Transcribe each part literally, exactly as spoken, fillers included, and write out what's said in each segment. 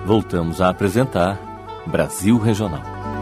voltamos a apresentar Brasil Regional.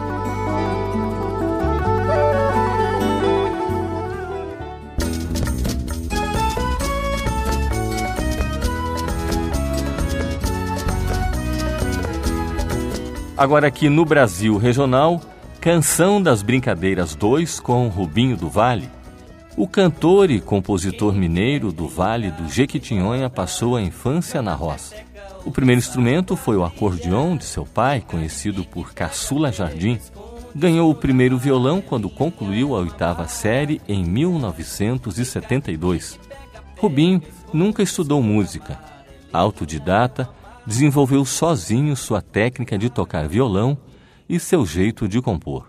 Agora aqui no Brasil Regional, Canção das Brincadeiras dois com Rubinho do Vale. O cantor e compositor mineiro do Vale do Jequitinhonha passou a infância na roça. O primeiro instrumento foi o acordeão de seu pai, conhecido por Caçula Jardim. Ganhou o primeiro violão quando concluiu a oitava série em mil novecentos e setenta e dois. Rubinho nunca estudou música. Autodidata, desenvolveu sozinho sua técnica de tocar violão e seu jeito de compor.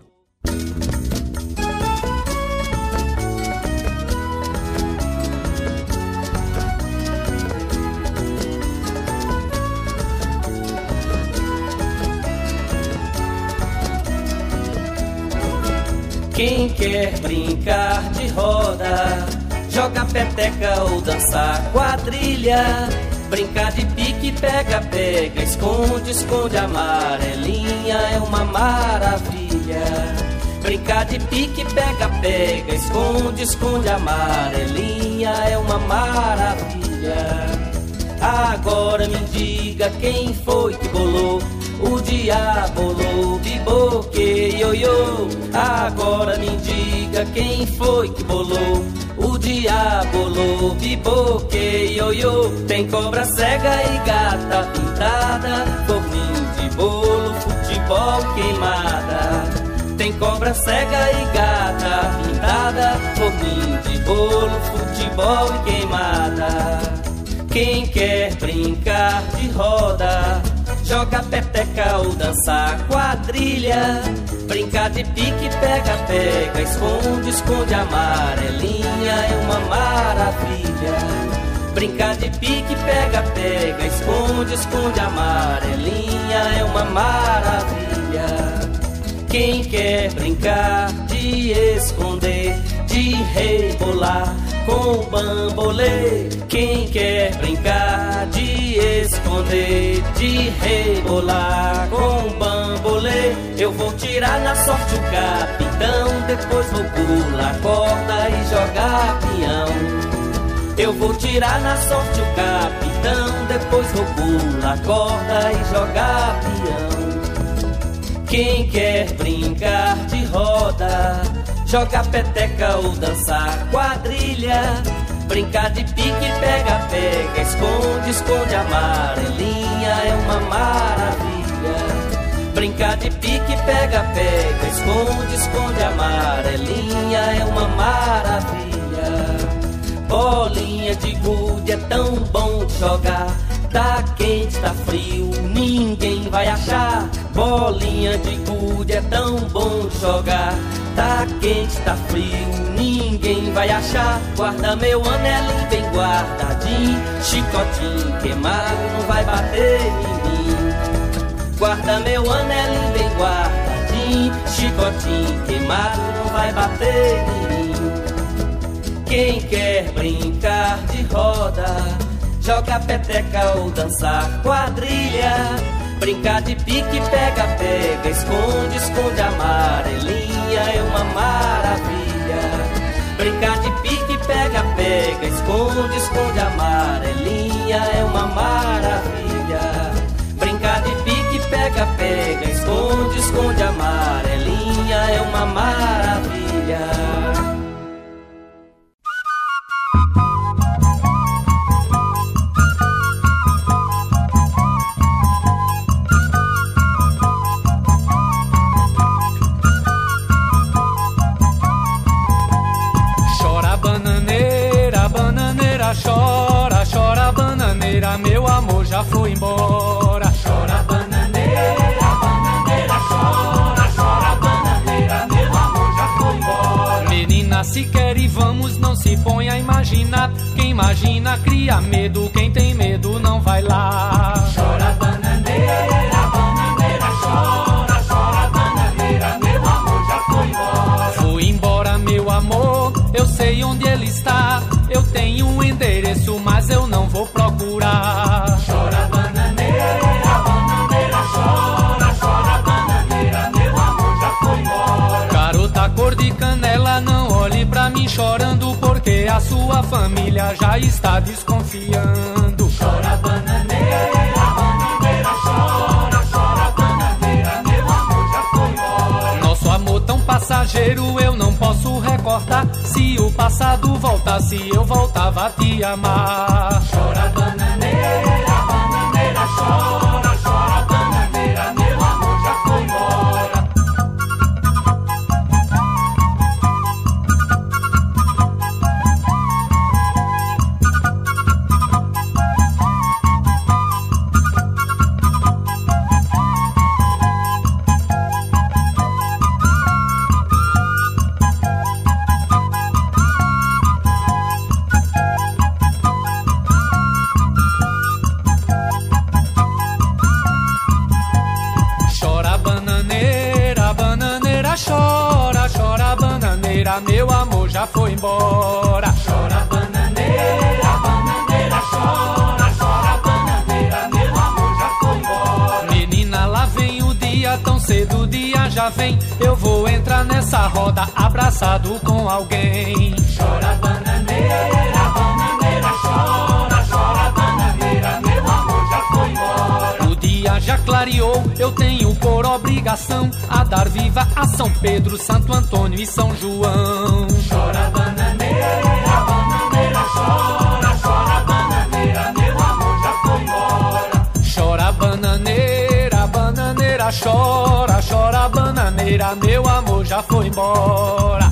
Quem quer brincar de roda, joga peteca ou dançar quadrilha, brincar de pique, pega, pega, esconde, esconde, amarelinha é uma maravilha. Brincar de pique, pega, pega, esconde, esconde, amarelinha é uma maravilha. Agora me diga quem foi que bolou o diabo, biboque, ioiô. Agora me diga quem foi que bolou o diabo, biboque, ioiô. Tem cobra cega e gata pintada, forninho de bolo, futebol queimada. Tem cobra cega e gata pintada, forninho de bolo, futebol e queimada. Quem quer brincar de roda, joga peteca ou dançar quadrilha, brincar de pique, pega, pega, esconde, esconde, amarelinha é uma maravilha. Brincar de pique, pega, pega, esconde, esconde, amarelinha é uma maravilha. Quem quer brincar de esconder, de rebolar com o bambolê. Quem quer brincar de esconder, de rebolar com o bambolê. Eu vou tirar na sorte o capitão, depois vou pular corda e jogar peão. Eu vou tirar na sorte o capitão, depois vou pular corda e jogar peão. Quem quer brincar de roda, joga peteca ou dançar quadrilha, brincar de pique, pega, pega, esconde, esconde, amarelinha é uma maravilha. Brincar de pique, pega, pega, esconde, esconde, amarelinha é uma maravilha. Bolinha de gude é tão bom de jogar, tá quente, tá frio, ninguém vai achar. Bolinha de gude é tão bom de jogar, tá quente, tá frio, ninguém vai achar. Guarda meu anelinho bem guardadinho, chicotinho queimado não vai bater em mim. Guarda meu anelinho bem guardadinho, chicotinho queimado não vai bater em mim. Quem quer brincar de roda, joga peteca ou dançar quadrilha, brincar de pique, pega, pega, esconde, esconde, amarelinha é uma maravilha. Brincar de pique, pega, pega, esconde, esconde, amarelinha é uma maravilha. Brincar de pique, pega, pega, esconde, esconde, amarelinha é uma maravilha. Chora, chora bananeira, meu amor já foi embora. Chora bananeira, bananeira, chora, chora bananeira, meu amor já foi embora. Menina, se quer e vamos, não se põe a imaginar. Quem imagina cria medo, quem tem medo não vai lá. Chora bananeira, bananeira, chora, chora bananeira, meu amor já foi embora. Foi embora, meu amor, eu sei onde ele está. Eu tenho um endereço, mas eu não vou procurar. Chora bananeira, bananeira, vem chorando porque a sua família já está desconfiando. Chora bananeira, bananeira chora, chora bananeira, meu amor já foi embora. Nosso amor tão passageiro eu não posso recordar. Se o passado voltasse eu voltava a te amar. Chora bananeira, bananeira chora, chora bananeira, meu amor já foi embora. Meu amor já foi embora. Chora bananeira, bananeira chora, chora bananeira, meu amor já foi embora. Menina, lá vem o dia, tão cedo o dia já vem. Eu vou entrar nessa roda abraçado com alguém. Chora bananeira, bananeira chora, chora bananeira, meu amor já foi embora. O dia já clareou, eu tenho por obrigação a dar viva a São Pedro, Santo Antônio e São João. Chora bananeira, bananeira chora, chora bananeira, meu amor já foi embora. Chora bananeira, bananeira chora, chora bananeira, meu amor já foi embora.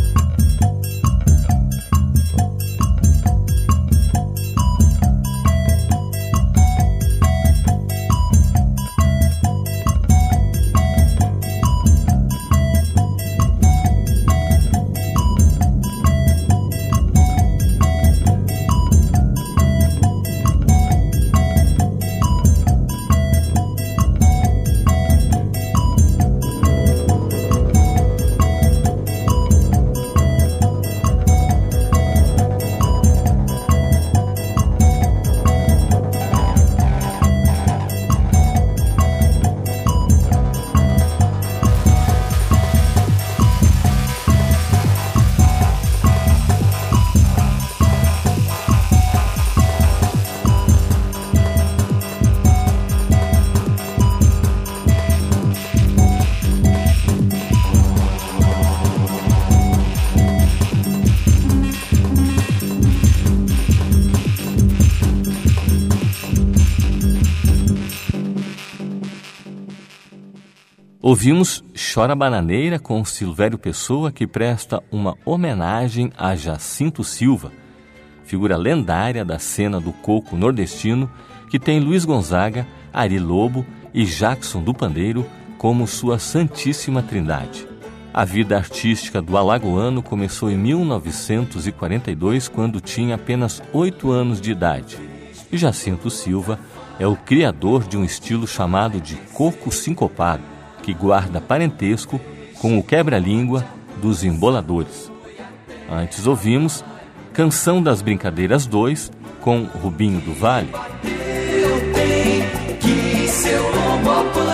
Ouvimos Chora Bananeira com Silvério Pessoa, que presta uma homenagem a Jacinto Silva, figura lendária da cena do coco nordestino, que tem Luiz Gonzaga, Ari Lobo e Jackson do Pandeiro como sua Santíssima Trindade. A vida artística do alagoano começou em mil novecentos e quarenta e dois, quando tinha apenas oito anos de idade. E Jacinto Silva é o criador de um estilo chamado de coco sincopado, que guarda parentesco com o quebra-língua dos emboladores. Antes ouvimos Canção das Brincadeiras dois, com Rubinho do Vale. Eu tenho que seu lombo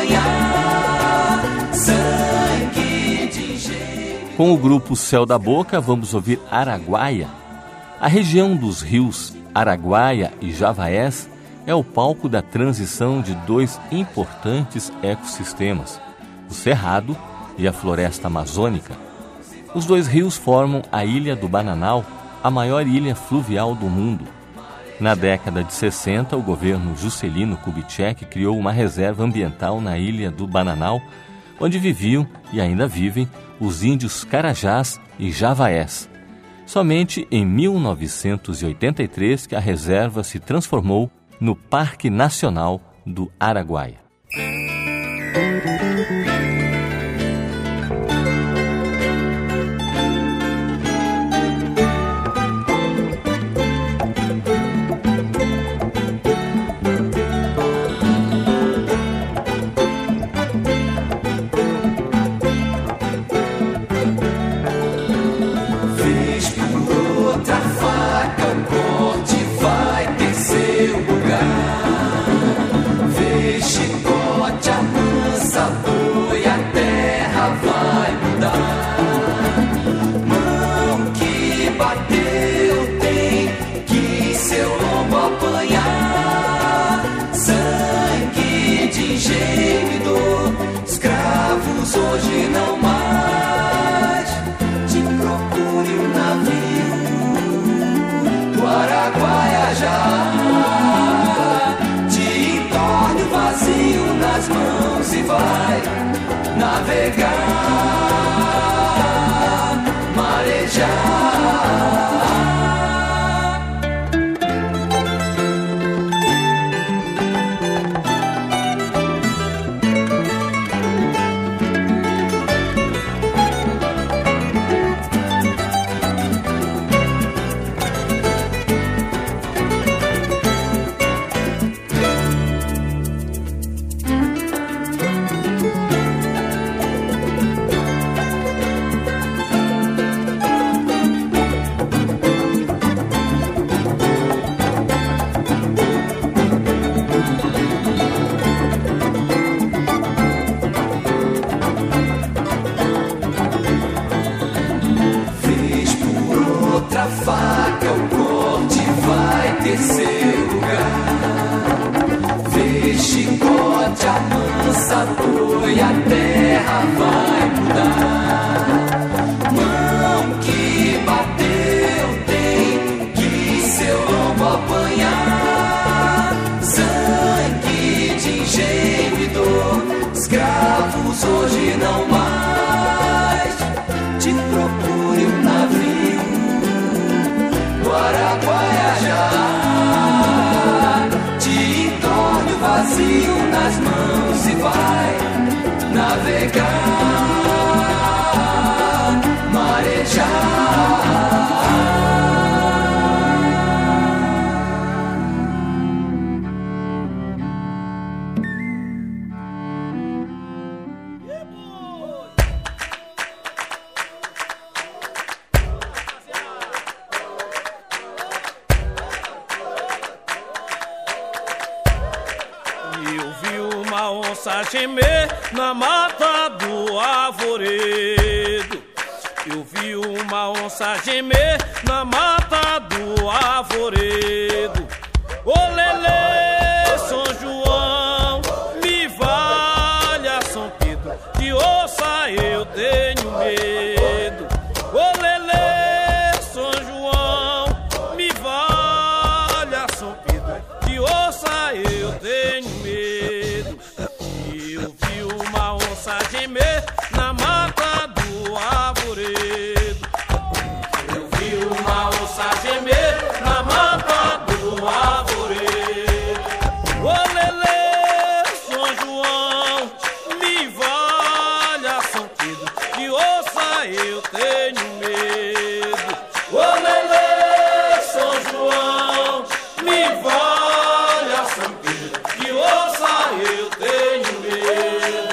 apanhar sangue de engenho. Com o grupo Céu da Boca, vamos ouvir Araguaia. A região dos rios Araguaia e Javaés é o palco da transição de dois importantes ecossistemas, o Cerrado e a Floresta Amazônica. Os dois rios formam a Ilha do Bananal, a maior ilha fluvial do mundo. Na década de sessenta, o governo Juscelino Kubitschek criou uma reserva ambiental na Ilha do Bananal, onde viviam e ainda vivem os índios Carajás e Javaés. Somente em mil novecentos e oitenta e três que a reserva se transformou no Parque Nacional do Araguaia. Vez por outra faca, o corte vai ter seu lugar. Vez navegar, marejar. Faca, o corte vai ter seu lugar. Fez chicote, amansa a dor e a terra vai mudar. Mão que bateu tem que seu lombo apanhar. Sangue de engenho e dor, escravos hoje não mais. Te procure um navio Araguaia já, te entorne o vazio nas mãos e vai navegar, marejar. Onça gemer na mata do arvoredo. Eu vi uma onça gemer na mata do arvoredo. Ô lelê, São João, me valha São Pedro, de onça eu tenho medo. Ô lelê, São João, me valha São Pedro, de onça eu tenho medo. Eu vi uma onça gemer na mata do arvoredo. Eu vi uma onça gemer na mata do arvoredo. Ô lelê, São João, me valha São Pedro, de onça eu tenho medo. Ô lelê, São João, me valha São Pedro, de onça eu tenho medo.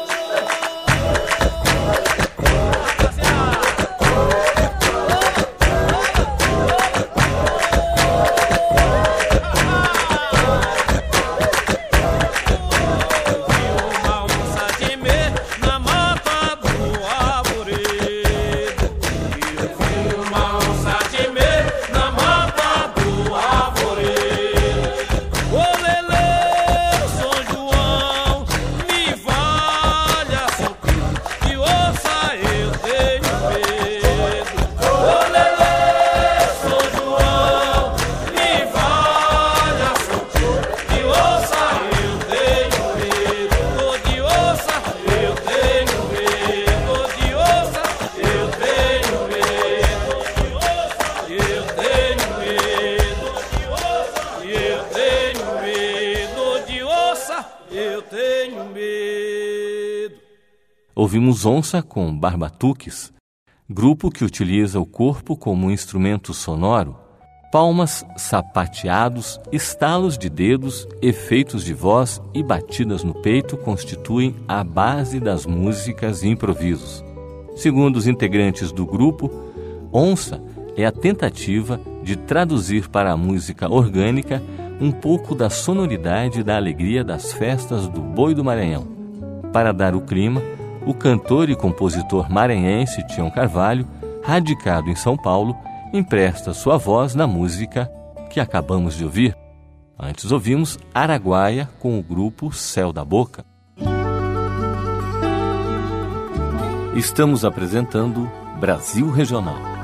Ouvimos Onça com Barbatuques, grupo que utiliza o corpo como instrumento sonoro. Palmas, sapateados, estalos de dedos, efeitos de voz e batidas no peito constituem a base das músicas e improvisos. Segundo os integrantes do grupo, Onça é a tentativa de traduzir para a música orgânica um pouco da sonoridade e da alegria das festas do Boi do Maranhão. Para dar o clima, o cantor e compositor maranhense Tião Carvalho, radicado em São Paulo, empresta sua voz na música que acabamos de ouvir. Antes ouvimos Araguaia com o grupo Céu da Boca. Estamos apresentando Brasil Regional.